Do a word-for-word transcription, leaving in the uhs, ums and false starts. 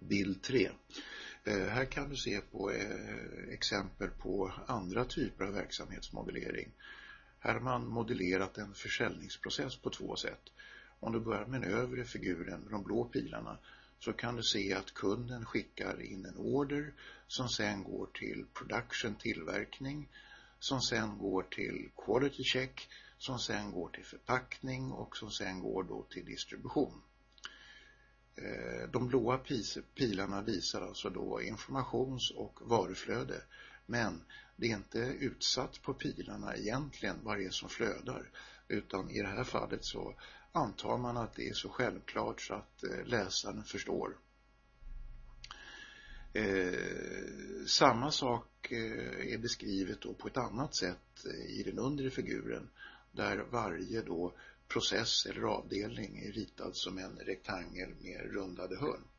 Bild tre. Eh, här kan du se på eh, exempel på andra typer av verksamhetsmodellering. Här har man modellerat en försäljningsprocess på två sätt. Om du börjar med den övre figuren med de blå pilarna så kan du se att kunden skickar in en order som sen går till production, tillverkning, som sen går till quality check, som sen går till förpackning och som sen går då till distribution. De blåa pilarna visar alltså då informations- och varuflöde, men det är inte utsatt på pilarna egentligen vad det är som flödar, utan i det här fallet så antar man att det är så självklart så att läsaren förstår. Eh, samma sak eh, är beskrivet då på ett annat sätt i den undre figuren, där varje då process eller avdelning är ritad som en rektangel med rundade hörn.